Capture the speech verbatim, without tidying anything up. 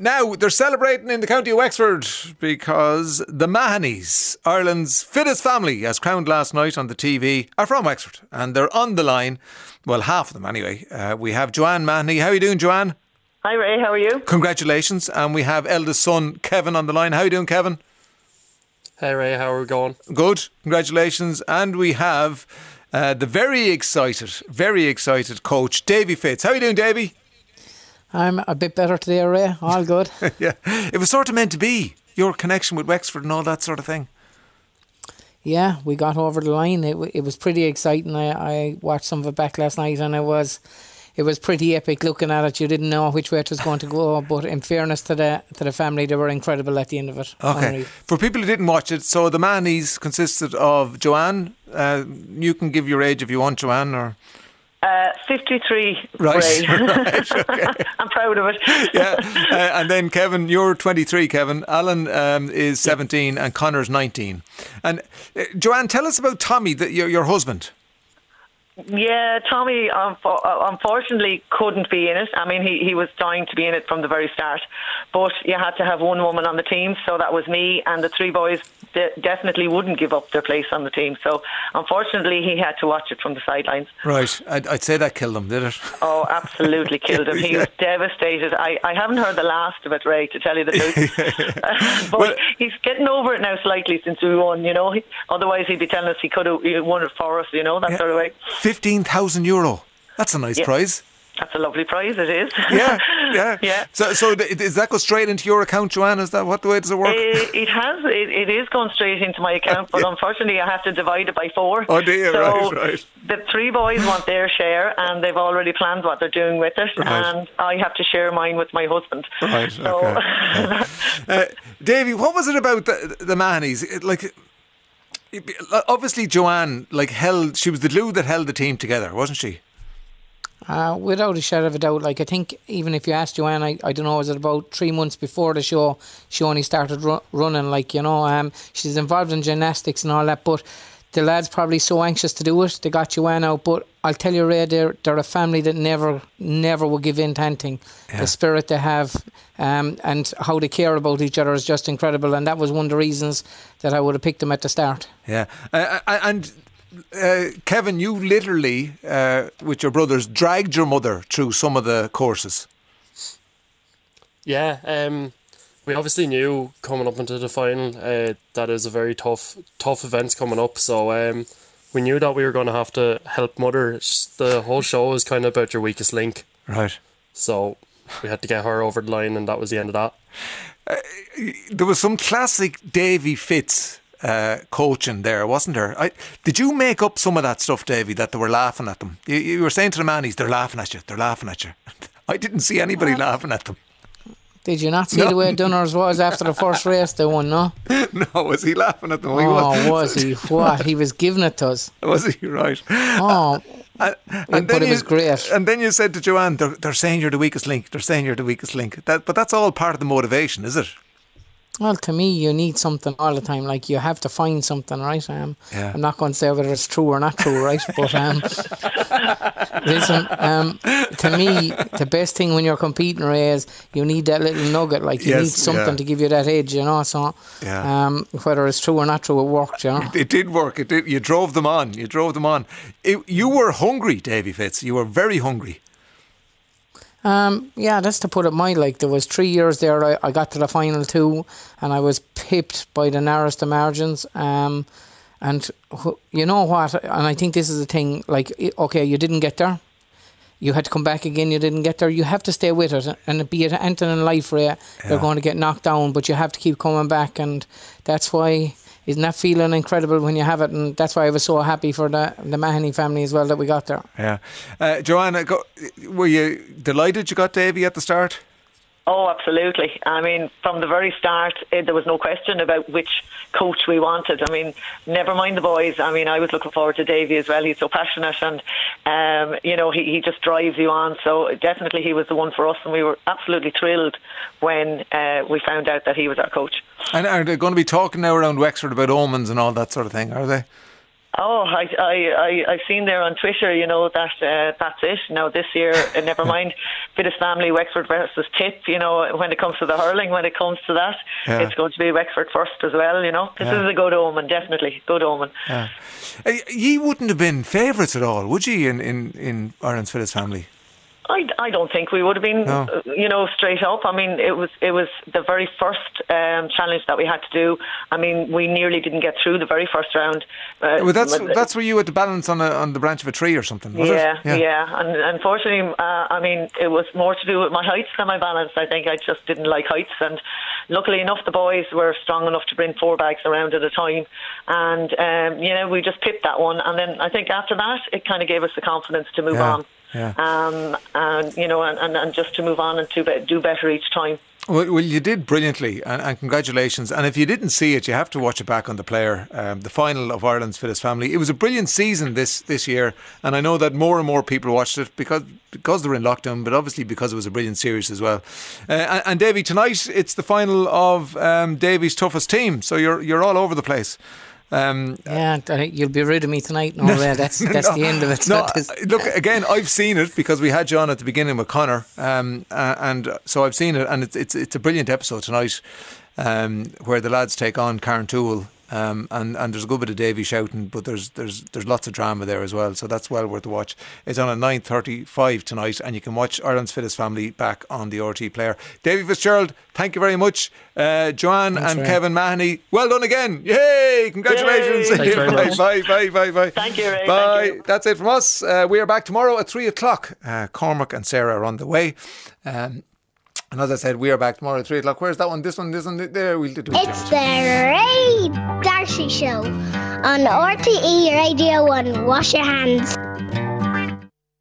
now, they're celebrating in the county of Wexford because the Mahonys, Ireland's fittest family, as crowned last night on the T V, are from Wexford. And they're on the line. Well, half of them anyway. Uh, we have Joanne Mahoney. How are you doing, Joanne? Hi, Ray. How are you? Congratulations. And we have eldest son, Kevin, on the line. How are you doing, Kevin? Hey, Ray. How are we going? Good. Congratulations. And we have uh, the very excited, very excited coach, Davy Fitz. How are you doing, Davy? I'm a bit better today, Ray. All good. Yeah. It was sort of meant to be, your connection with Wexford and all that sort of thing. Yeah, we got over the line. It, w- it was pretty exciting. I, I watched some of it back last night, and it was it was pretty epic looking at it. You didn't know which way it was going to go, but in fairness to the to the family, they were incredible at the end of it. Okay. Unreal. For people who didn't watch it, so the Mahonys consisted of Joanne. Uh, you can give your age if you want, Joanne, or... Uh, fifty-three, Right, Ray. right, okay. I'm proud of it. Yeah, uh, and then Kevin, you're twenty-three, Kevin. Alan um, is seventeen and Connor's nineteen. And uh, Joanne, tell us about Tommy, the, your, your husband. Yeah, Tommy unfo- unfortunately couldn't be in it. I mean, he, he was dying to be in it from the very start. But you had to have one woman on the team, so that was me, and the three boys de- definitely wouldn't give up their place on the team. So unfortunately, he had to watch it from the sidelines. Right, I'd, I'd say that killed him, did it? Oh, absolutely killed him. He Yeah. was devastated. I, I haven't heard the last of it, Ray, to tell you the truth. But Well- he's getting over it now slightly since we won, you know. He, otherwise, he'd be telling us he could have won it for us, you know, that Yeah. sort of way. fifteen thousand euro. That's a nice Yeah. prize. That's a lovely prize, it is. Yeah, yeah. Yeah. So, so th- does that go straight into your account, Joanne? Is that what the way does it work? It, it has. It, it is going straight into my account, but Yeah. unfortunately, I have to divide it by four. Oh, do you? So Right, right. the three boys want their share, and they've already planned what they're doing with it, Right. and I have to share mine with my husband. Right, So, okay. Yeah. Uh, Davy, what was it about the, the Mahonys? It, like, it, obviously Joanne, like, held. She was the glue that held the team together, wasn't she? Uh, without a shadow of a doubt, like I think even if you asked Joanne, I, I don't know, was it about three months before the show, she only started ru- running, like, you know, um, she's involved in gymnastics and all that, but the lads probably so anxious to do it, they got Joanne out, but I'll tell you, Ray, they're, they're a family that never, never will give in to anything. Yeah. The spirit they have um, and how they care about each other is just incredible, and that was one of the reasons that I would have picked them at the start. Yeah, uh, and uh, Kevin, you literally, uh, with your brothers, dragged your mother through some of the courses. Yeah, um, we obviously knew coming up into the final uh, that is a very tough, tough events coming up. So um, we knew that we were going to have to help mother. The whole show is kind of about your weakest link. Right. So we had to get her over the line, and that was the end of that. Uh, there was some classic Davy Fitz uh, coaching there, wasn't there? I, did you make up some of that stuff, Davy, that they were laughing at them? You, you were saying to the Mannies, they're laughing at you, they're laughing at you. I didn't see anybody laughing at them. Did you not see No. the way Dunners was after the first race they won, no? No, was he laughing at them? He Oh, was he? What? He was giving it to us. Was he? Right. Oh, And, but it was great. And then you said to Joanne, they're, they're saying you're the weakest link. They're saying you're the weakest link. That, but that's all part of the motivation, is it? well, to me, you need something all the time. Like, you have to find something, right? Um, Yeah. I'm not going to say whether it's true or not true, right? But um, listen, um, to me, the best thing when you're competing, Ray, is you need that little nugget. Like, you Yes, need something yeah. to give you that edge, you know? So, Yeah. um, whether it's true or not true, it worked, you know? It did work. It did. You drove them on. You drove them on. It, you were hungry, Davy Fitz. You were very hungry. Um, yeah, that's to put it mildly. Like, there was three years there. I, I got to the final two, and I was pipped by the narrowest of margins. Um, and wh- you know what? And I think this is the thing. Like, i- okay, you didn't get there. You had to come back again. You didn't get there. You have to stay with it, and be it anything in life, Ray, Yeah. you're going to get knocked down, but you have to keep coming back, and that's why. Isn't that feeling incredible when you have it? And that's why I was so happy for the the Mahoney family as well that we got there. Yeah. Uh, Joanna, go, were you delighted you got Davy at the start? Oh, absolutely. I mean, from the very start, eh, there was no question about which coach we wanted. I mean, never mind the boys. I mean, I was looking forward to Davy as well. He's so passionate and, um, you know, he, he just drives you on. So definitely he was the one for us, and we were absolutely thrilled when uh, we found out that he was our coach. And are they going to be talking now around Wexford about omens and all that sort of thing, are they? Oh, I, I, I, I've seen there on Twitter, you know, that uh, that's it. Now, this year, uh, never mind, Fittest Family, Wexford versus Tip, you know, when it comes to the hurling, when it comes to that, yeah. it's going to be Wexford first as well, you know. This yeah. is a good omen, definitely, good omen. Yeah. Uh, ye wouldn't have been favourites at all, would ye, in, in, in Ireland's Fittest Family? I, I don't think we would have been, no. uh, you know, straight up. I mean, it was it was the very first um, challenge that we had to do. I mean, we nearly didn't get through the very first round. Uh, well, that's that's where you had to balance on a, on the branch of a tree or something, was yeah, it? Yeah, yeah. And unfortunately, uh, I mean, it was more to do with my heights than my balance. I think I just didn't like heights. And luckily enough, the boys were strong enough to bring four bags around at a time. And, um, you know, we just pipped that one. And then I think after that, it kind of gave us the confidence to move yeah. on. Yeah. Um, and you know, and, and, and just to move on and to be, do better each time. Well, well you did brilliantly, and, and congratulations. And if you didn't see it, you have to watch it back on the Player, um, the final of Ireland's Fittest Family. It was a brilliant season this, this year, and I know that more and more people watched it because because they're in lockdown, but obviously because it was a brilliant series as well. Uh, and, and Davy, tonight it's the final of um, Davy's toughest team, so you're you're all over the place. Um, yeah, you'll be rid of me tonight. No, no way. That's that's no, the end of it. No, look, again, I've seen it because we had you on at the beginning with Connor, um, uh, and so I've seen it, and it's it's it's a brilliant episode tonight, um, where the lads take on Carntool. Um, and, and there's a good bit of Davy shouting, but there's there's there's lots of drama there as well, so that's well worth a watch. It's on at nine thirty-five tonight, and you can watch Ireland's Fittest Family back on the R T Player. Davy Fitzgerald, thank you very much. Uh, Joanne Thanks, and Ray. Kevin Mahoney, well done again. Yay! Congratulations. Yay. bye, bye, bye, bye, bye. Thank you, Ray. Bye. Thank you. That's it from us. Uh, we are back tomorrow at three o'clock. Uh, Cormac and Sarah are on the way. Um, And as I said, we are back tomorrow at three o'clock. Where's that one? This one, this one, there. We'll do it. It's the Ray Darcy Show on R T E Radio one. Wash your hands.